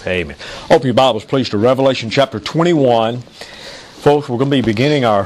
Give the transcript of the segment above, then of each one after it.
Amen. Open your Bibles, please, to Revelation chapter 21. Folks, we're going to be beginning our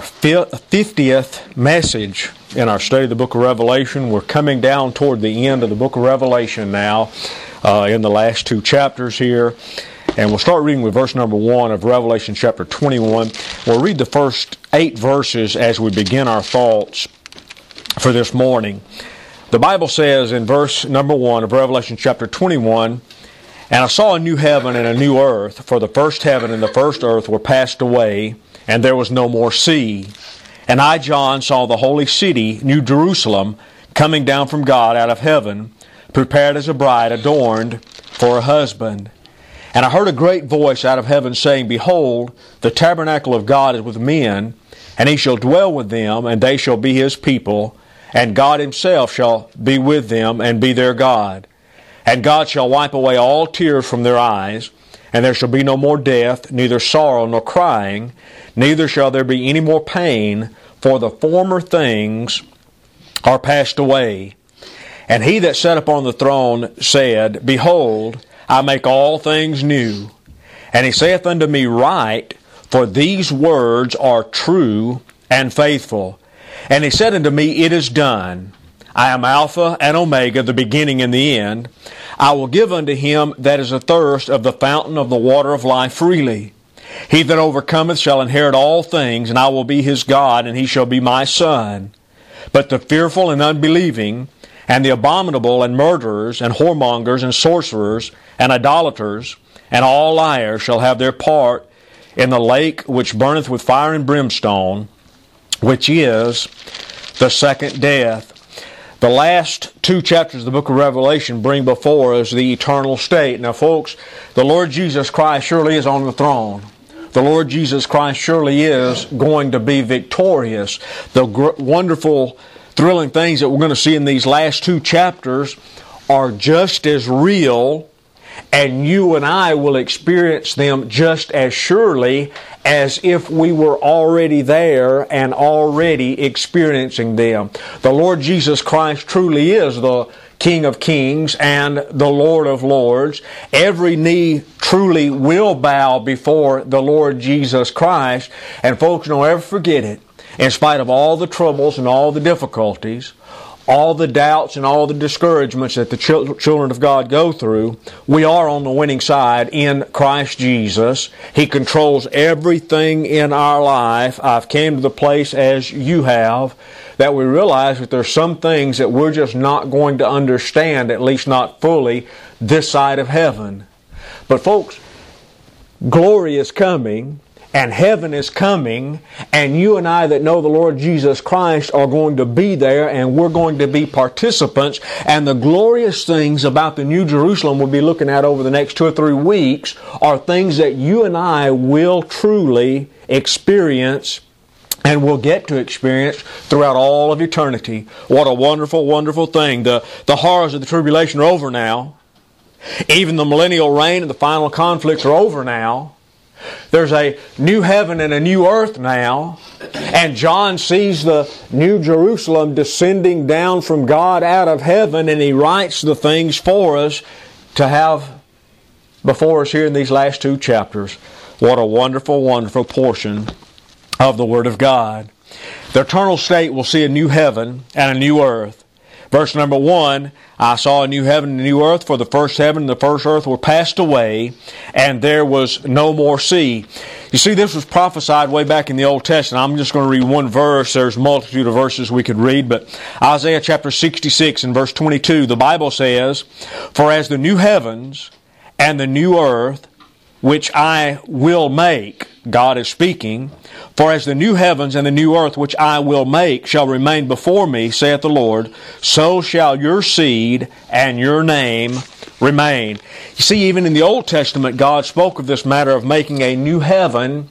50th message in our study of the book of Revelation. We're coming down toward the end of the book of Revelation now, in the last two chapters here. And we'll start reading with verse number 1 of Revelation chapter 21. We'll read the first 8 verses as we begin our thoughts for this morning. The Bible says in verse number 1 of Revelation chapter 21, "And I saw a new heaven and a new earth, for the first heaven and the first earth were passed away, and there was no more sea. And I, John, saw the holy city, New Jerusalem, coming down from God out of heaven, prepared as a bride adorned for a husband. And I heard a great voice out of heaven saying, Behold, the tabernacle of God is with men, and He shall dwell with them, and they shall be His people, and God Himself shall be with them, and be their God. And God shall wipe away all tears from their eyes, and there shall be no more death, neither sorrow nor crying, neither shall there be any more pain, for the former things are passed away. And He that sat upon the throne said, Behold, I make all things new. And He saith unto me, Write, for these words are true and faithful. And He said unto me, It is done. I am Alpha and Omega, the beginning and the end. I will give unto him that is athirst of the fountain of the water of life freely. He that overcometh shall inherit all things, and I will be his God, and he shall be my son. But the fearful and unbelieving, and the abominable, and murderers, and whoremongers, and sorcerers, and idolaters, and all liars shall have their part in the lake which burneth with fire and brimstone, which is the second death." The last two chapters of the book of Revelation bring before us the eternal state. Now, folks, the Lord Jesus Christ surely is on the throne. The Lord Jesus Christ surely is going to be victorious. The wonderful, thrilling things that we're going to see in these last two chapters are just as real, and you and I will experience them just as surely as if we were already there and already experiencing them. The Lord Jesus Christ truly is the King of Kings and the Lord of Lords. Every knee truly will bow before the Lord Jesus Christ. And folks, don't ever forget it. In spite of all the troubles and all the difficulties, all the doubts and all the discouragements that the children of God go through, we are on the winning side in Christ Jesus. He controls everything in our life. I've came to the place, as you have, that we realize that there's some things that we're just not going to understand, at least not fully, this side of heaven. But folks, glory is coming, and heaven is coming, and you and I that know the Lord Jesus Christ are going to be there, and we're going to be participants. And the glorious things about the New Jerusalem we'll be looking at over the next 2 or 3 weeks are things that you and I will truly experience and will get to experience throughout all of eternity. What a wonderful, wonderful thing. The horrors of the tribulation are over now. Even the millennial reign and the final conflicts are over now. There's a new heaven and a new earth now. And John sees the New Jerusalem descending down from God out of heaven, and he writes the things for us to have before us here in these last 2 chapters. What a wonderful, wonderful portion of the Word of God. The eternal state will see a new heaven and a new earth. Verse number 1, I saw a new heaven and a new earth, for the first heaven and the first earth were passed away, and there was no more sea. You see, this was prophesied way back in the Old Testament. I'm just going to read one verse. There's a multitude of verses we could read, but Isaiah chapter 66 and verse 22, the Bible says, For as the new heavens and the new earth, which I will make, God is speaking, for as the new heavens and the new earth which I will make shall remain before me, saith the Lord, so shall your seed and your name remain. You see, even in the Old Testament, God spoke of this matter of making a new heaven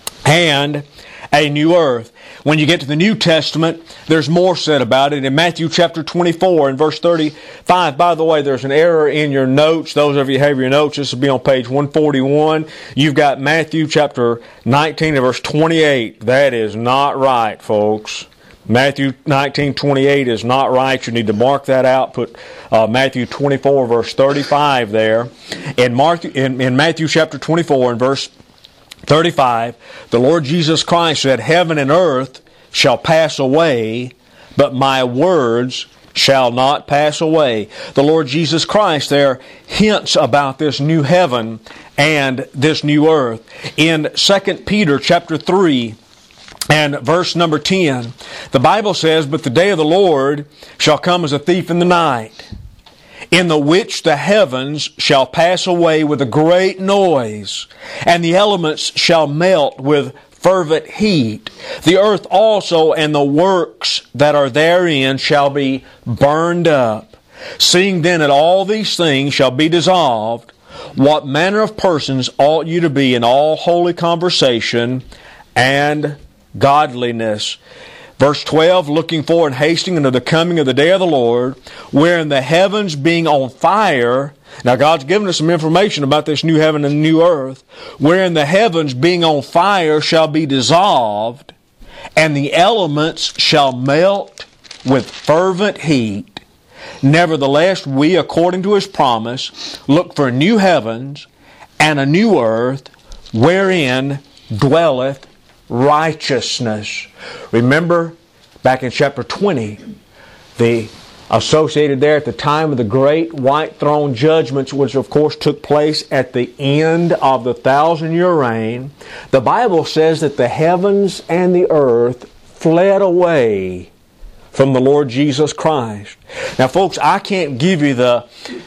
and a new earth. When you get to the New Testament, there's more said about it. In Matthew chapter 24 and verse 35, by the way, there's an error in your notes. Those of you who have your notes, this will be on page 141. You've got Matthew chapter 19 and verse 28. That is not right, folks. Matthew 19:28 is not right. You need to mark that out. Put Matthew 24 verse 35 there. In Matthew chapter 24 and verse 35, the Lord Jesus Christ said, "Heaven and earth shall pass away, but my words shall not pass away." The Lord Jesus Christ there hints about this new heaven and this new earth. In 2 Peter chapter 3 and verse number 10, the Bible says, "But the day of the Lord shall come as a thief in the night, in the which the heavens shall pass away with a great noise, and the elements shall melt with fervent heat. The earth also and the works that are therein shall be burned up. Seeing then that all these things shall be dissolved, what manner of persons ought you to be in all holy conversation and godliness?" Verse 12, "Looking forward and hasting unto the coming of the day of the Lord, wherein the heavens being on fire." Now God's given us some information about this new heaven and new earth. "Wherein the heavens being on fire shall be dissolved, and the elements shall melt with fervent heat. Nevertheless, we, according to His promise, look for new heavens and a new earth, wherein dwelleth righteousness." Remember, back in chapter 20, the associated there at the time of the great white throne judgments, which of course took place at the end of the 1,000-year reign, the Bible says that the heavens and the earth fled away from the Lord Jesus Christ. Now folks, I can't give you the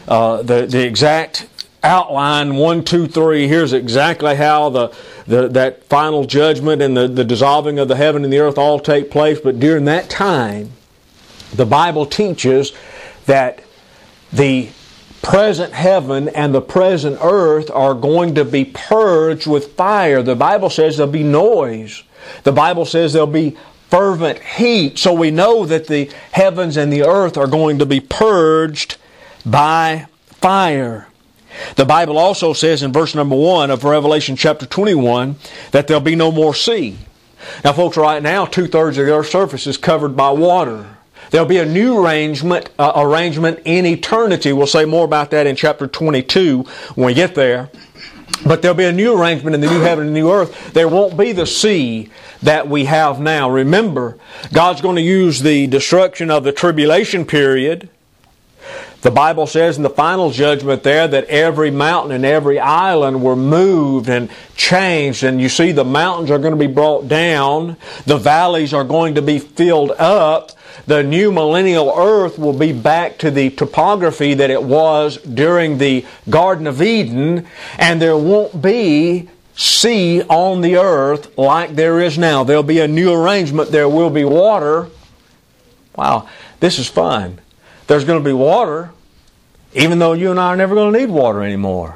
exact outline, 1, 2, 3, here's exactly how that final judgment and the dissolving of the heaven and the earth all take place, but during that time, the Bible teaches that the present heaven and the present earth are going to be purged with fire. The Bible says there'll be noise. The Bible says there'll be fervent heat. So we know that the heavens and the earth are going to be purged by fire. The Bible also says in verse number 1 of Revelation chapter 21 that there'll be no more sea. Now folks, right now 2/3 of the earth's surface is covered by water. There'll be a new arrangement in eternity. We'll say more about that in chapter 22 when we get there. But there'll be a new arrangement in the new heaven and new earth. There won't be the sea that we have now. Remember, God's going to use the destruction of the tribulation period. The Bible says in the final judgment there that every mountain and every island were moved and changed. And you see the mountains are going to be brought down. The valleys are going to be filled up. The new millennial earth will be back to the topography that it was during the Garden of Eden. And there won't be sea on the earth like there is now. There'll be a new arrangement. There will be water. Wow, this is fun. There's going to be water, even though you and I are never going to need water anymore.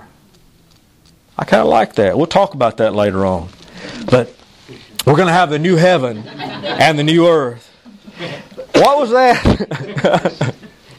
I kind of like that. We'll talk about that later on. But we're going to have the new heaven and the new earth. What was that?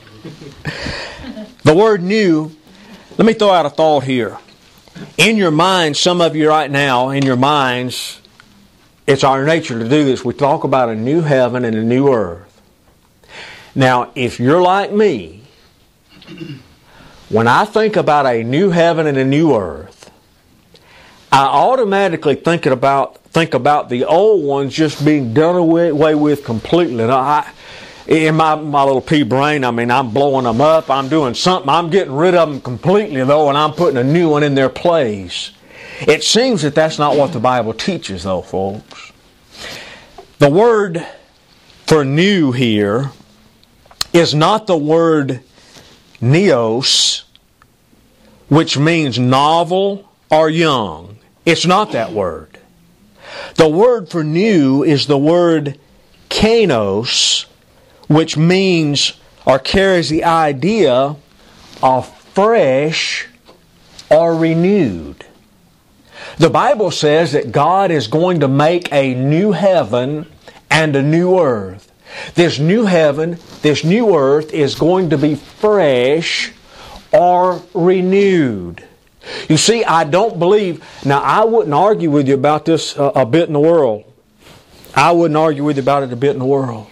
The word new, let me throw out a thought here. In your minds, some of you right now, in your minds, it's our nature to do this. We talk about a new heaven and a new earth. Now, if you're like me, when I think about a new heaven and a new earth, I automatically think about the old ones just being done away with completely. Now, in my little pea brain, I'm blowing them up, I'm doing something, I'm getting rid of them completely though, and I'm putting a new one in their place. It seems that that's not what the Bible teaches though, folks. The word for new here is not the word neos, which means novel or young. It's not that word. The word for new is the word kainos, which means or carries the idea of fresh or renewed. The Bible says that God is going to make a new heaven and a new earth. This new heaven, this new earth is going to be fresh or renewed. You see, I don't believe... Now, I wouldn't argue with you about this a bit in the world. I wouldn't argue with you about it a bit in the world.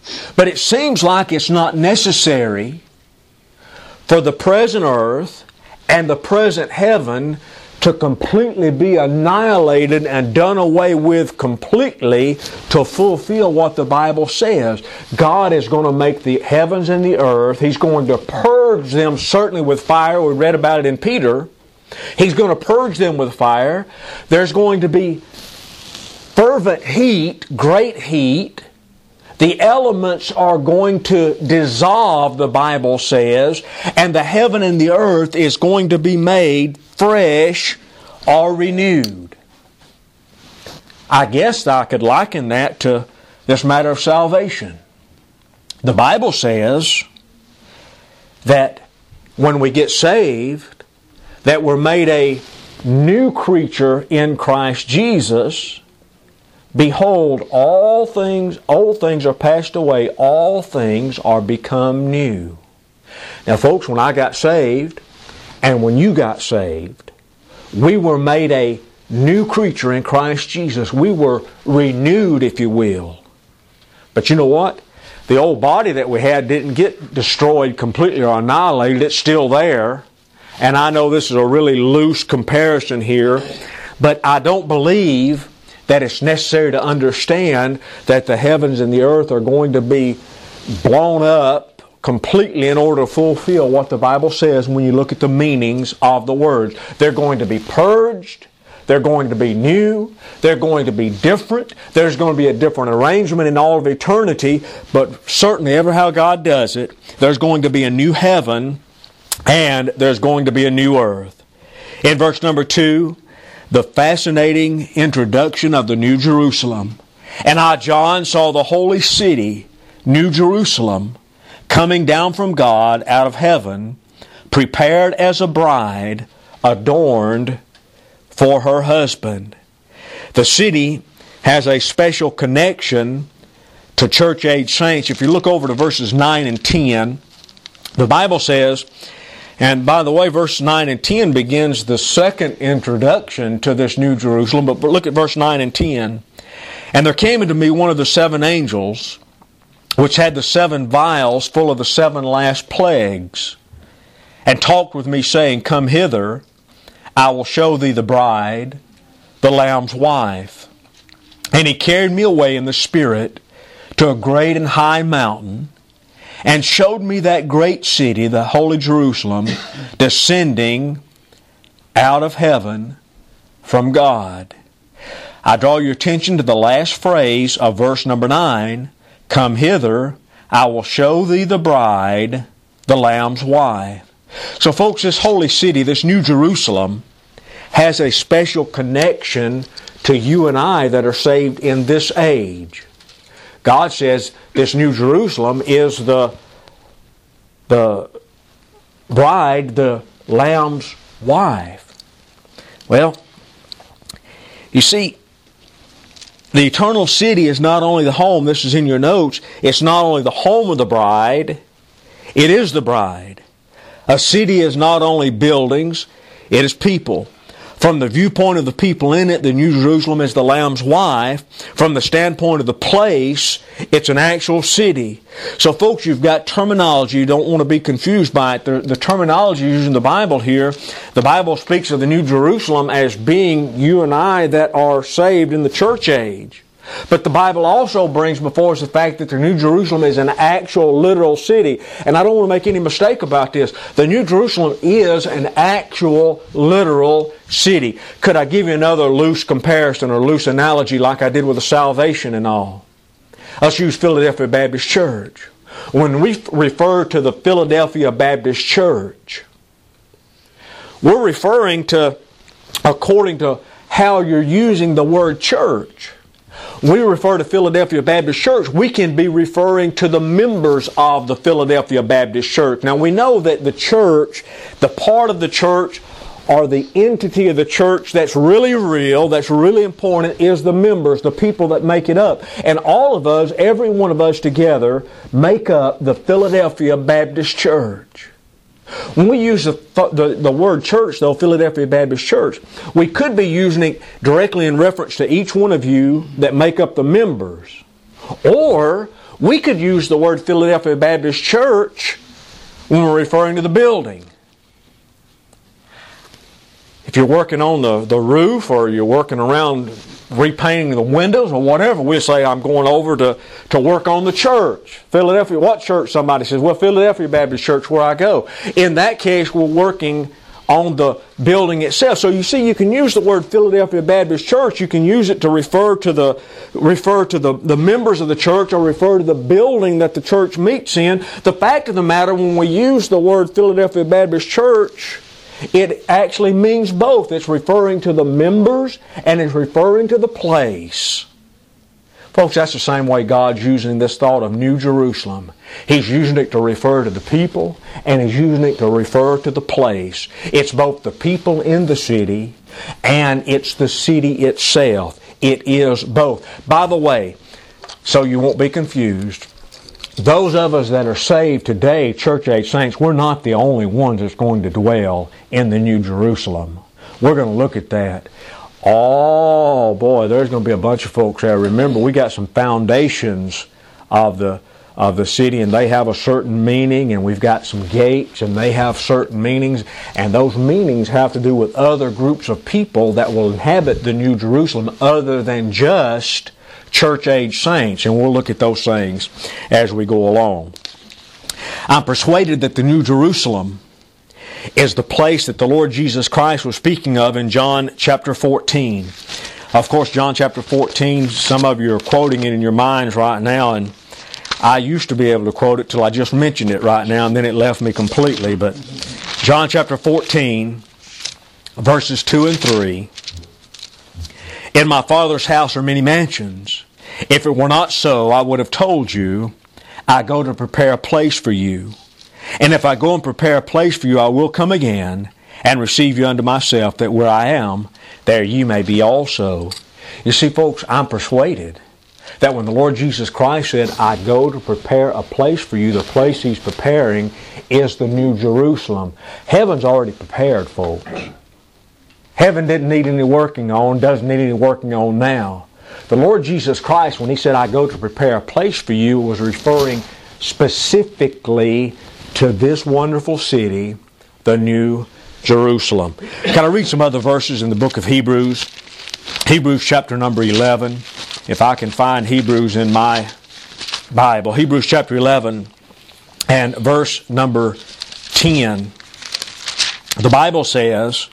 But it seems like it's not necessary for the present earth and the present heaven to completely be annihilated and done away with completely to fulfill what the Bible says. God is going to make the heavens and the earth. He's going to purge them certainly with fire. We read about it in Peter. He's going to purge them with fire. There's going to be fervent heat, great heat. The elements are going to dissolve, the Bible says, and the heaven and the earth is going to be made fresh or renewed. I guess I could liken that to this matter of salvation. The Bible says that when we get saved, that we're made a new creature in Christ Jesus. Behold, all things, old things are passed away, all things are become new. Now folks, when I got saved, and when you got saved, we were made a new creature in Christ Jesus. We were renewed, if you will. But you know what? The old body that we had didn't get destroyed completely or annihilated. It's still there. And I know this is a really loose comparison here, but I don't believe that it's necessary to understand that the heavens and the earth are going to be blown up completely in order to fulfill what the Bible says when you look at the meanings of the words. They're going to be purged. They're going to be new. They're going to be different. There's going to be a different arrangement in all of eternity, but certainly ever how God does it, there's going to be a new heaven and there's going to be a new earth. In verse number 2, the fascinating introduction of the New Jerusalem. And I, John, saw the holy city, New Jerusalem, coming down from God out of heaven, prepared as a bride, adorned for her husband. The city has a special connection to church-age saints. If you look over to verses 9 and 10, the Bible says, and by the way, verse 9 and 10 begins the second introduction to this New Jerusalem. But look at verse 9 and 10. And there came unto me one of the 7 angels, which had the 7 vials full of the 7 last plagues, and talked with me, saying, Come hither, I will show thee the bride, the Lamb's wife. And he carried me away in the Spirit to a great and high mountain, and showed me that great city, the holy Jerusalem, descending out of heaven from God. I draw your attention to the last phrase of verse number 9. Come hither, I will show thee the bride, the Lamb's wife. So folks, this holy city, this New Jerusalem, has a special connection to you and I that are saved in this age. God says this New Jerusalem is the bride, the Lamb's wife. Well, you see, the eternal city is not only the home, this is in your notes, it's not only the home of the bride, it is the bride. A city is not only buildings, it is people. From the viewpoint of the people in it, the New Jerusalem is the Lamb's wife. From the standpoint of the place, it's an actual city. So folks, you've got terminology. You don't want to be confused by it. The terminology used in the Bible here, the Bible speaks of the New Jerusalem as being you and I that are saved in the church age. But the Bible also brings before us the fact that the New Jerusalem is an actual literal city. And I don't want to make any mistake about this. The New Jerusalem is an actual literal city. Could I give you another loose comparison or loose analogy like I did with the salvation and all? Let's use Philadelphia Baptist Church. When we refer to the Philadelphia Baptist Church, we're referring to, according to how you're using the word church. When we refer to Philadelphia Baptist Church, we can be referring to the members of the Philadelphia Baptist Church. Now we know that the church, the part of the church, or the entity of the church that's really real, that's really important, is the members, the people that make it up. And all of us, every one of us together, make up the Philadelphia Baptist Church. When we use the word church, though, Philadelphia Baptist Church, we could be using it directly in reference to each one of you that make up the members. Or We could use the word Philadelphia Baptist Church when we're referring to the building. If you're working on the roof, or you're working around repainting the windows or whatever, we'll say, I'm going over to work on the church. Philadelphia, what church? Somebody says, well, Philadelphia Baptist Church, where I go. In that case, we're working on the building itself. So you see, you can use the word Philadelphia Baptist Church. You can use it to refer to the members of the church, or refer to the building that the church meets in. The fact of the matter, when we use the word Philadelphia Baptist Church, it actually means both. It's referring to the members and it's referring to the place. Folks, that's the same way God's using this thought of New Jerusalem. He's using it to refer to the people, and He's using it to refer to the place. It's both the people in the city and it's the city itself. It is both. By the way, so you won't be confused, those of us that are saved today, church-age saints, we're not the only ones that's going to dwell in the New Jerusalem. We're going to look at that. Oh boy, there's going to be a bunch of folks there. Remember, we got some foundations of the city, and they have a certain meaning, and we've got some gates, and they have certain meanings, and those meanings have to do with other groups of people that will inhabit the New Jerusalem other than just church-age saints, and we'll look at those things as we go along. I'm persuaded that the New Jerusalem is the place that the Lord Jesus Christ was speaking of in John chapter 14. Of course, John chapter 14, some of you are quoting it in your minds right now, and I used to be able to quote it till I just mentioned it right now, and then it left me completely. But John chapter 14, verses 2 and 3, in my Father's house are many mansions. If it were not so, I would have told you, I go to prepare a place for you. And if I go and prepare a place for you, I will come again and receive you unto myself, that where I am, there you may be also. You see, folks, I'm persuaded that when the Lord Jesus Christ said, I go to prepare a place for you, the place He's preparing is the New Jerusalem. Heaven's already prepared, folks. Heaven didn't need any working on, doesn't need any working on now. The Lord Jesus Christ, when He said, I go to prepare a place for you, was referring specifically to this wonderful city, the New Jerusalem. Can I read some other verses in the book of Hebrews? Hebrews chapter number 11. If I can find Hebrews in my Bible. Hebrews chapter 11 and verse number 10. The Bible says,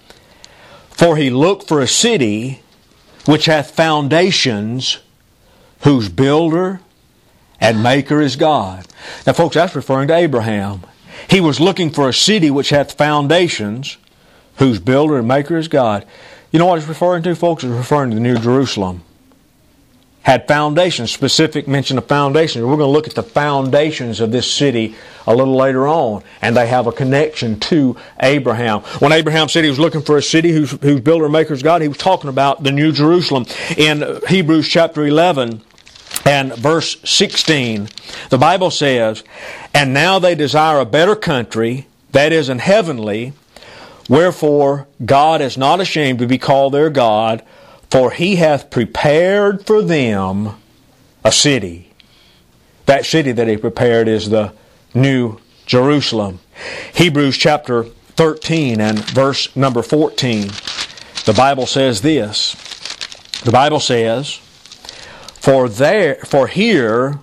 for He looked for a city which hath foundations, whose builder and maker is God. Now folks, that's referring to Abraham. He was looking for a city which hath foundations, whose builder and maker is God. You know what it's referring to, folks? It's referring to the New Jerusalem. Had foundations, specific mention of foundations. We're going to look at the foundations of this city a little later on, and they have a connection to Abraham. When Abraham said he was looking for a city whose builder and maker is God, he was talking about the New Jerusalem. In Hebrews chapter 11 and verse 16, the Bible says, and now they desire a better country, that is an heavenly, wherefore God is not ashamed to be called their God, for He hath prepared for them a city. That city that He prepared is the New Jerusalem. Hebrews chapter 13 and verse number 14. The Bible says this. The Bible says, For here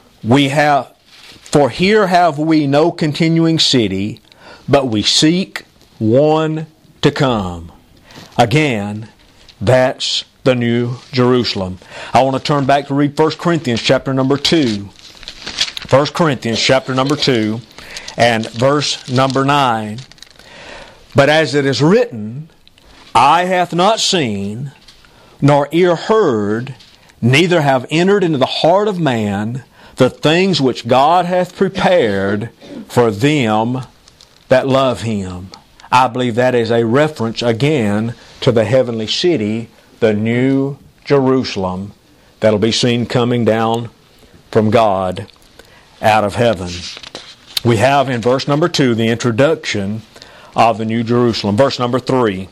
have we no continuing city, but we seek one to come. Again, that's the New Jerusalem. I want to turn back to read 1 Corinthians chapter number 2. 1 Corinthians chapter number 2 and verse number 9. But as it is written, eye hath not seen, nor ear heard, neither have entered into the heart of man the things which God hath prepared for them that love Him. I believe that is a reference again to the heavenly city, the New Jerusalem, that'll be seen coming down from God out of heaven. We have in verse number 2 the introduction of the New Jerusalem. Verse number 3.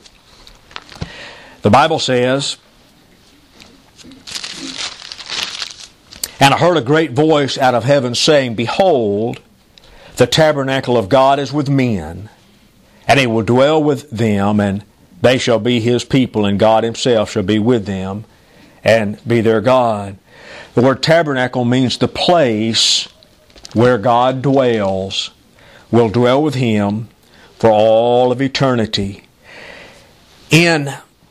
The Bible says, And I heard a great voice out of heaven saying, Behold, the tabernacle of God is with men, and He will dwell with them, and they shall be His people, and God Himself shall be with them, and be their God. The word tabernacle means the place where God dwells. Will dwell with Him for all of eternity. In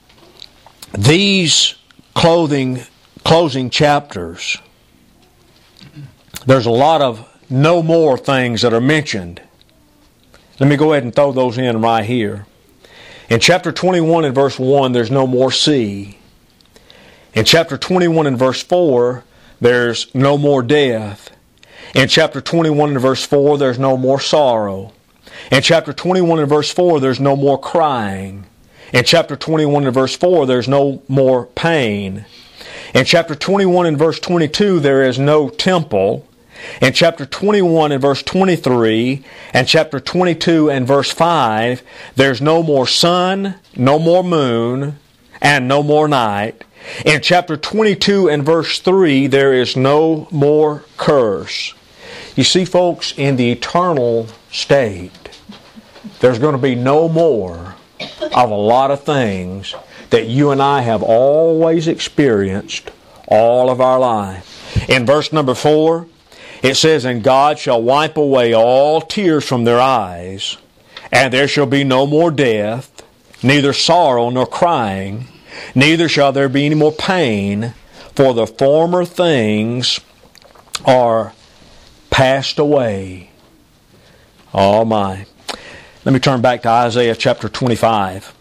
these closing chapters, there's a lot of no more things that are mentioned. Let me go ahead and throw those in right here. In chapter 21 and verse 1, there's no more sea. In chapter 21 and verse 4, there's no more death. In chapter 21 and verse 4, there's no more sorrow. In chapter 21 and verse 4, there's no more crying. In chapter 21 and verse 4, there's no more pain. In chapter 21 and verse 22, there is no temple. In chapter 21 and verse 23, and chapter 22 and verse 5, there's no more sun, no more moon, and no more night. In chapter 22 and verse 3, there is no more curse. You see, folks, in the eternal state, there's going to be no more of a lot of things that you and I have always experienced all of our life. In verse number 4, it says, And God shall wipe away all tears from their eyes, and there shall be no more death, neither sorrow nor crying, neither shall there be any more pain, for the former things are passed away. Oh my. Let me turn back to Isaiah chapter 25.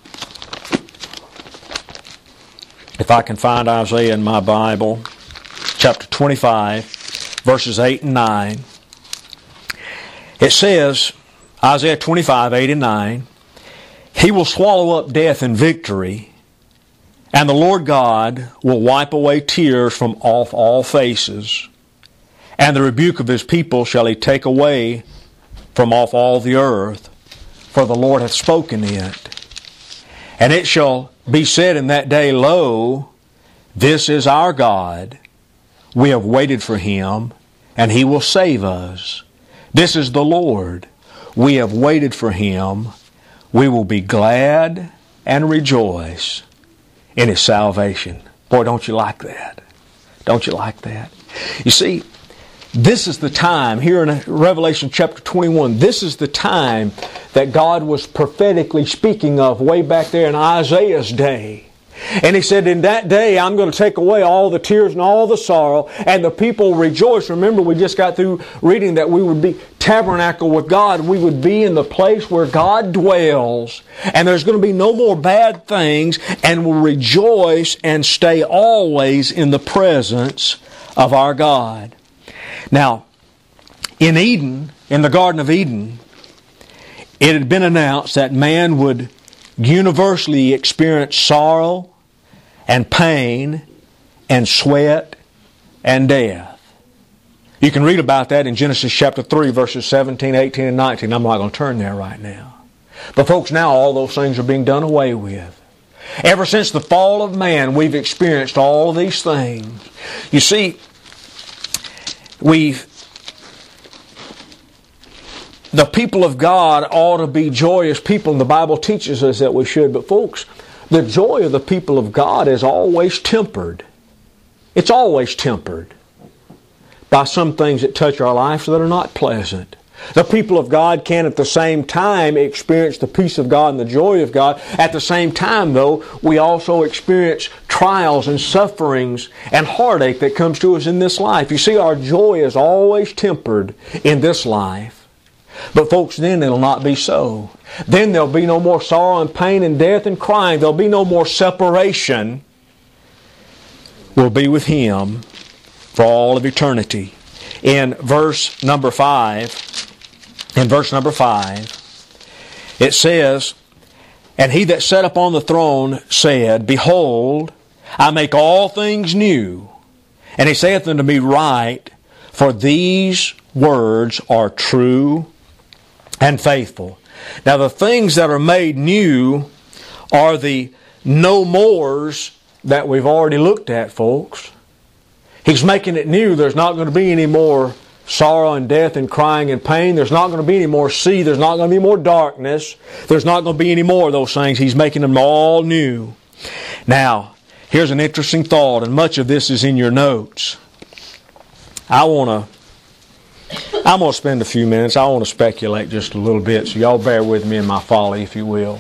If I can find Isaiah in my Bible, chapter 25, verses 8 and 9. It says, Isaiah 25, 8 and 9, He will swallow up death in victory, and the Lord God will wipe away tears from off all faces, and the rebuke of His people shall He take away from off all the earth, for the Lord hath spoken it. And it shall be said in that day, Lo, this is our God. We have waited for Him, and He will save us. This is the Lord. We have waited for Him. We will be glad and rejoice in His salvation. Boy, don't you like that? Don't you like that? You see, this is the time, here in Revelation chapter 21, this is the time that God was prophetically speaking of way back there in Isaiah's day. And He said, in that day, I'm going to take away all the tears and all the sorrow, and the people rejoice. Remember, we just got through reading that we would be tabernacle with God. We would be in the place where God dwells, and there's going to be no more bad things, and we'll rejoice and stay always in the presence of our God. Now, in Eden, in the Garden of Eden, it had been announced that man would universally experience sorrow and pain and sweat and death. You can read about that in Genesis chapter 3, verses 17, 18, and 19. I'm not going to turn there right now. But folks, now all those things are being done away with. Ever since the fall of man, we've experienced all these things. You see, the people of God ought to be joyous people, and the Bible teaches us that we should. But folks, the joy of the people of God is always tempered. It's always tempered by some things that touch our lives that are not pleasant. The people of God can at the same time experience the peace of God and the joy of God. At the same time, though, we also experience trials and sufferings and heartache that comes to us in this life. You see, our joy is always tempered in this life. But folks, then it'll not be so. Then there'll be no more sorrow and pain and death and crying. There'll be no more separation. We'll be with Him for all of eternity. In verse number 5, it says, And He that sat upon the throne said, Behold, I make all things new. And He saith unto me, Write, for these words are true and faithful. Now the things that are made new are the no mores that we've already looked at, folks. He's making it new. There's not going to be any more sorrow and death and crying and pain. There's not going to be any more sea. There's not going to be more darkness. There's not going to be any more of those things. He's making them all new. Now, here's an interesting thought, and much of this is in your notes. I'm going to spend a few minutes. I want to speculate just a little bit, so y'all bear with me in my folly, if you will.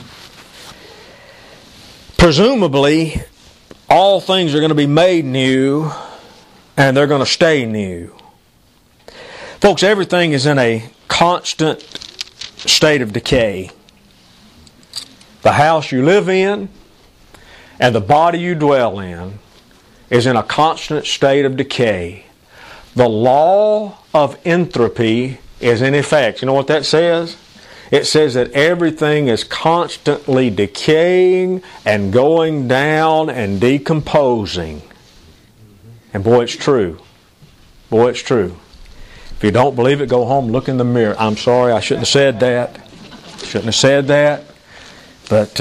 Presumably, all things are going to be made new, and they're going to stay new. Folks, everything is in a constant state of decay. The house you live in and the body you dwell in is in a constant state of decay. The law of entropy is in effect. You know what that says? It says that everything is constantly decaying and going down and decomposing. And boy, it's true. Boy, it's true. If you don't believe it, go home, look in the mirror. I'm sorry, I shouldn't have said that. Shouldn't have said that. But,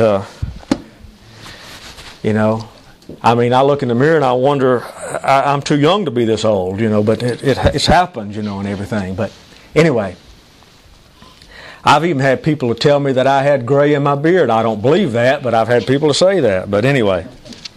I look in the mirror and I wonder, I'm too young to be this old, but it's happened, and everything. But anyway, I've even had people to tell me that I had gray in my beard. I don't believe that, but I've had people to say that. But anyway,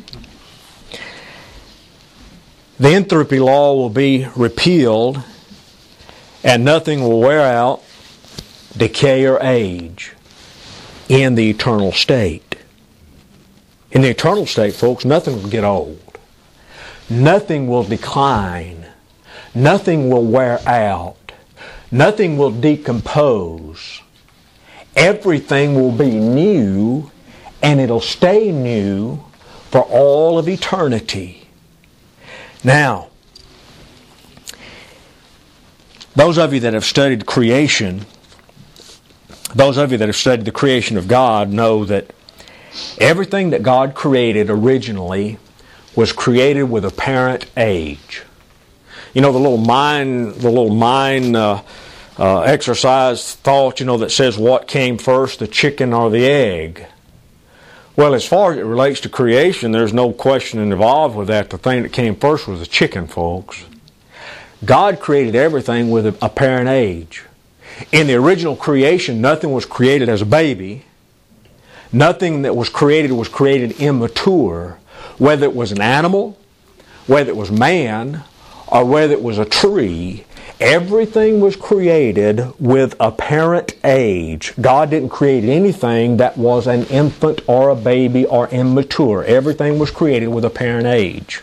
the entropy law will be repealed and nothing will wear out, decay, or age in the eternal state. In the eternal state, folks, nothing will get old. Nothing will decline. Nothing will wear out. Nothing will decompose. Everything will be new, and it'll stay new for all of eternity. Now, those of you that have studied creation, those of you that have studied the creation of God know that everything that God created originally was created with apparent age. The little mind exercise thought, that says what came first, the chicken or the egg. Well, as far as it relates to creation, there's no question involved with that. The thing that came first was the chicken, folks. God created everything with an apparent age. In the original creation, nothing was created as a baby. Nothing that was created immature, whether it was an animal, whether it was man, or whether it was a tree. Everything was created with apparent age. God didn't create anything that was an infant or a baby or immature. Everything was created with apparent age.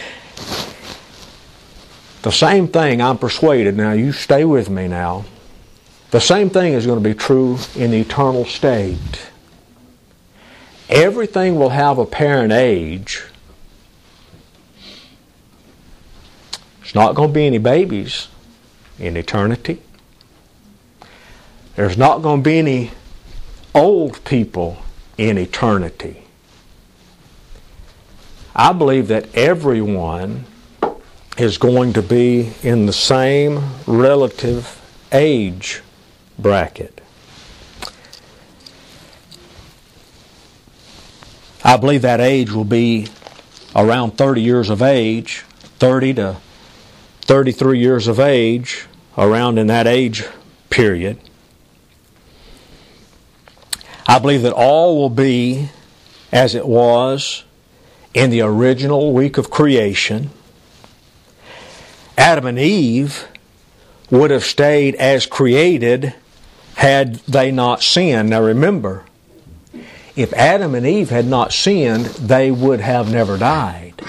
The same thing, I'm persuaded, now you stay with me now, the same thing is going to be true in the eternal state. Everything will have apparent age. There's not going to be any babies in eternity. There's not going to be any old people in eternity. I believe that everyone is going to be in the same relative age bracket. I believe that age will be around 30 years of age, 30 to 33 years of age, around in that age period. I believe that all will be as it was in the original week of creation. Adam and Eve would have stayed as created had they not sinned. Now remember, if Adam and Eve had not sinned, they would have never died.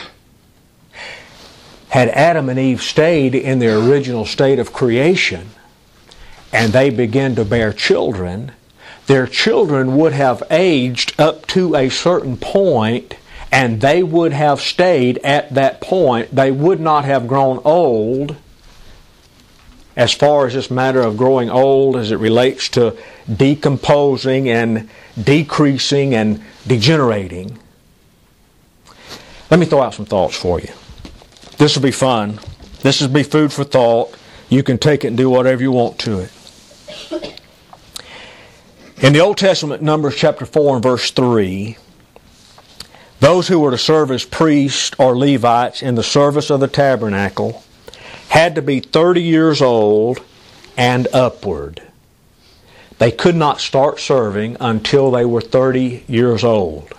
Had Adam and Eve stayed in their original state of creation and they began to bear children, their children would have aged up to a certain point and they would have stayed at that point. They would not have grown old. As far as this matter of growing old as it relates to decomposing and decreasing and degenerating. Let me throw out some thoughts for you. This will be fun. This will be food for thought. You can take it and do whatever you want to it. In the Old Testament, Numbers chapter 4 and verse 3, those who were to serve as priests or Levites in the service of the tabernacle had to be 30 years old and upward. They could not start serving until they were 30 years old.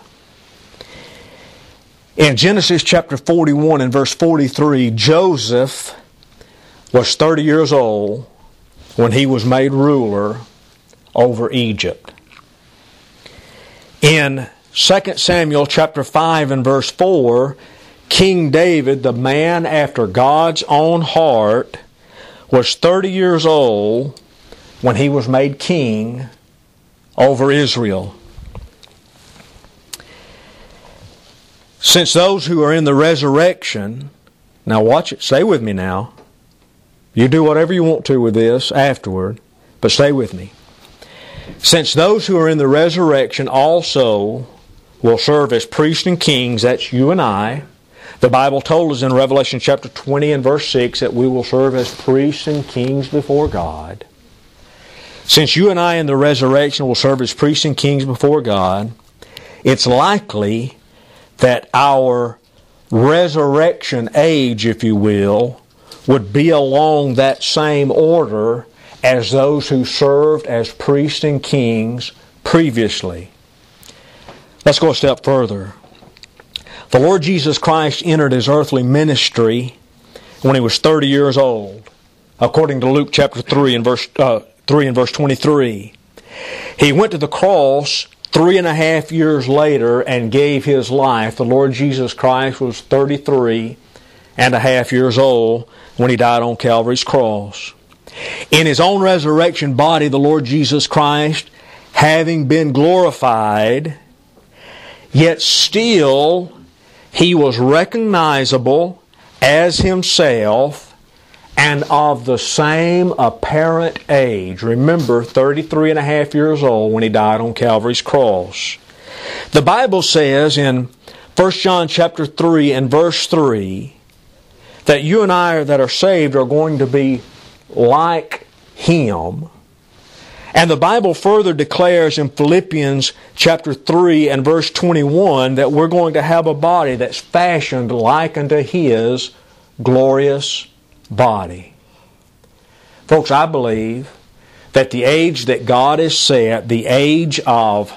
In Genesis chapter 41 and verse 43, Joseph was 30 years old when he was made ruler over Egypt. In 2 Samuel chapter 5 and verse 4, King David, the man after God's own heart, was 30 years old when he was made king over Israel. Since those who are in the resurrection, now watch it, stay with me now. You do whatever you want to with this afterward, but stay with me. Since those who are in the resurrection also will serve as priests and kings, that's you and I. The Bible told us in Revelation chapter 20 and verse 6 that we will serve as priests and kings before God. Since you and I in the resurrection will serve as priests and kings before God, it's likely that our resurrection age, if you will, would be along that same order as those who served as priests and kings previously. Let's go a step further. The Lord Jesus Christ entered His earthly ministry when He was 30 years old, according to Luke chapter 3 and verse 23. He went to the cross 3.5 years later and gave His life. The Lord Jesus Christ was 33.5 years old when He died on Calvary's cross. In His own resurrection body, the Lord Jesus Christ, having been glorified, yet still He was recognizable as Himself and of the same apparent age. Remember, 33.5 years old when He died on Calvary's cross. The Bible says in 1 John chapter 3 and verse 3 that you and I that are saved are going to be like Him. And the Bible further declares in Philippians chapter 3 and verse 21 that we're going to have a body that's fashioned like unto His glorious body. Folks, I believe that the age that God has set, the age of,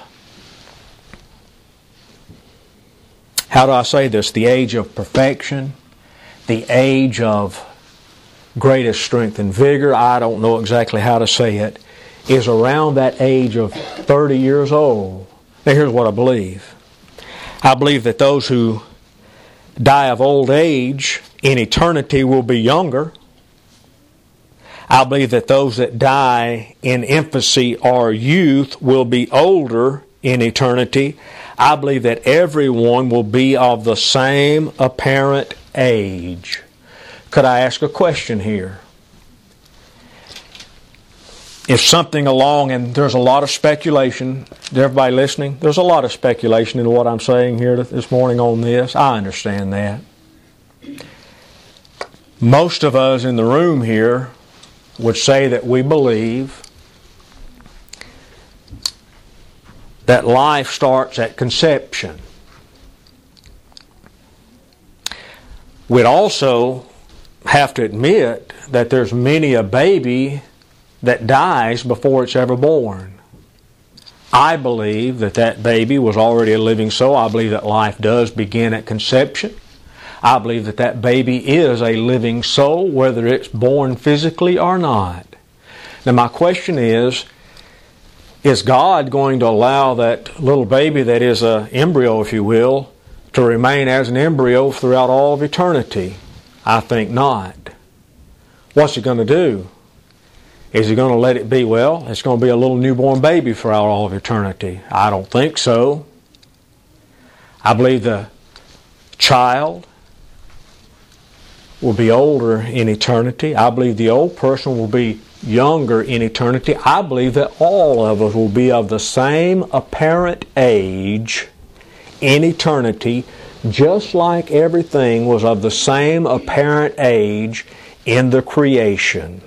how do I say this? The age of perfection, the age of greatest strength and vigor, I don't know exactly how to say it, is around that age of 30 years old. Now here's what I believe. I believe that those who die of old age in eternity will be younger. I believe that those that die in infancy or youth will be older in eternity. I believe that everyone will be of the same apparent age. Could I ask a question here? If something along, and there's a lot of speculation, is everybody listening? There's a lot of speculation in what I'm saying here this morning on this. I understand that. Most of us in the room here would say that we believe that life starts at conception. We'd also have to admit that there's many a baby that dies before it's ever born. I believe that that baby was already a living soul. I believe that life does begin at conception. I believe that that baby is a living soul, whether it's born physically or not. Now my question is God going to allow that little baby that is an embryo, if you will, to remain as an embryo throughout all of eternity? I think not. What's He going to do? Is He going to let it be, well, it's going to be a little newborn baby throughout all of eternity? I don't think so. I believe the child will be older in eternity. I believe the old person will be younger in eternity. I believe that all of us will be of the same apparent age in eternity, just like everything was of the same apparent age in the creation.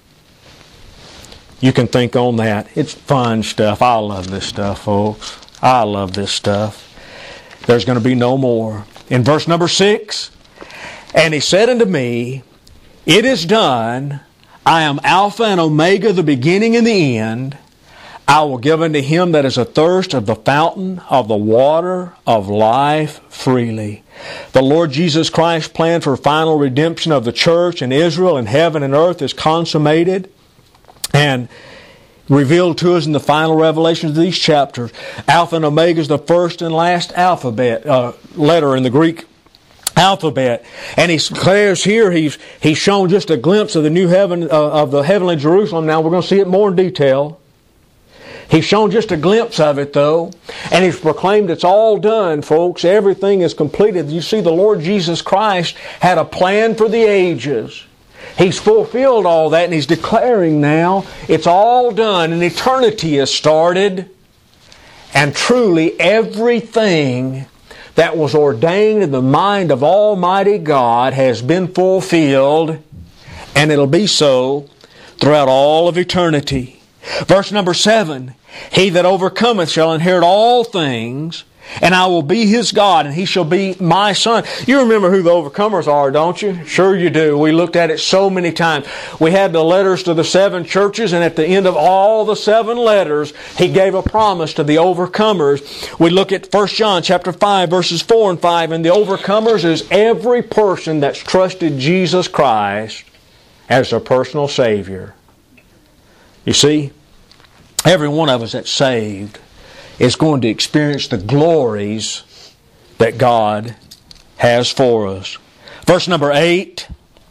You can think on that. It's fun stuff. I love this stuff, folks. I love this stuff. There's going to be no more. In verse number 6, and He said unto me, It is done. I am Alpha and Omega, the beginning and the end. I will give unto him that is athirst of the fountain of the water of life freely. The Lord Jesus Christ's plan for final redemption of the church and Israel and heaven and earth is consummated and revealed to us in the final revelations of these chapters. Alpha and Omega is the first and last alphabet letter in the Greek alphabet, and He declares here He's shown just a glimpse of the new heaven, of the heavenly Jerusalem. Now we're going to see it more in detail. He's shown just a glimpse of it, though, and He's proclaimed it's all done, folks. Everything is completed. You see, the Lord Jesus Christ had a plan for the ages. He's fulfilled all that, and He's declaring now it's all done, and eternity has started. And truly, everything that was ordained in the mind of Almighty God has been fulfilled, and it'll be so throughout all of eternity. Verse number 7, He that overcometh shall inherit all things, and I will be his God, and he shall be my son. You remember who the overcomers are, don't you? Sure you do. We looked at it so many times. We had the letters to the 7 churches, and at the end of all the 7 letters, He gave a promise to the overcomers. We look at 1 John chapter 5, verses 4 and 5, and the overcomers is every person that's trusted Jesus Christ as their personal Savior. You see, every one of us that's saved is going to experience the glories that God has for us. Verse number 8,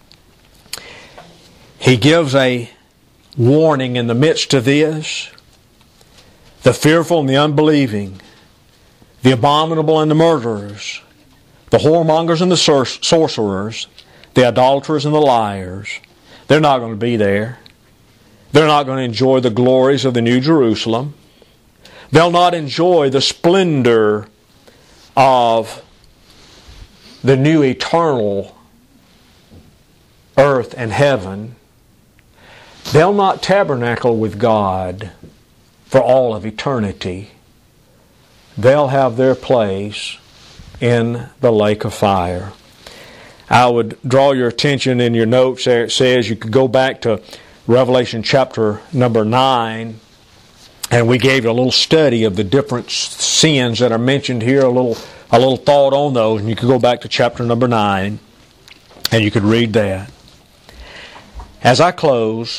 He gives a warning in the midst of this. The fearful and the unbelieving, the abominable and the murderers, the whoremongers and the sorcerers, the idolaters and the liars, they're not going to be there. They're not going to enjoy the glories of the New Jerusalem. They'll not enjoy the splendor of the new eternal earth and heaven. They'll not tabernacle with God for all of eternity. They'll have their place in the lake of fire. I would draw your attention in your notes there. It says you could go back to Revelation chapter number 9, and we gave you a little study of the different sins that are mentioned here, a little thought on those, and you could go back to chapter number 9, and you could read that. As I close,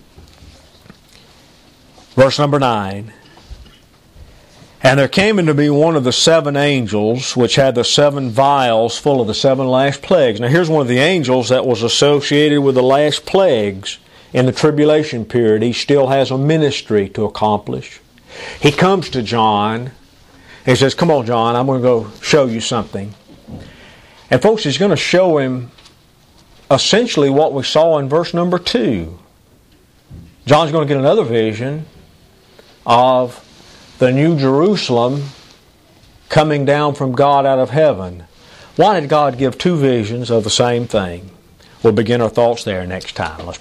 verse number 9, And there came unto me one of the 7 angels, which had the 7 vials full of the 7 last plagues. Now here's one of the angels that was associated with the last plagues. In the tribulation period, he still has a ministry to accomplish. He comes to John and he says, come on, John, I'm going to go show you something. And folks, he's going to show him essentially what we saw in verse number 2. John's going to get another vision of the New Jerusalem coming down from God out of heaven. Why did God give 2 visions of the same thing? We'll begin our thoughts there next time. Let's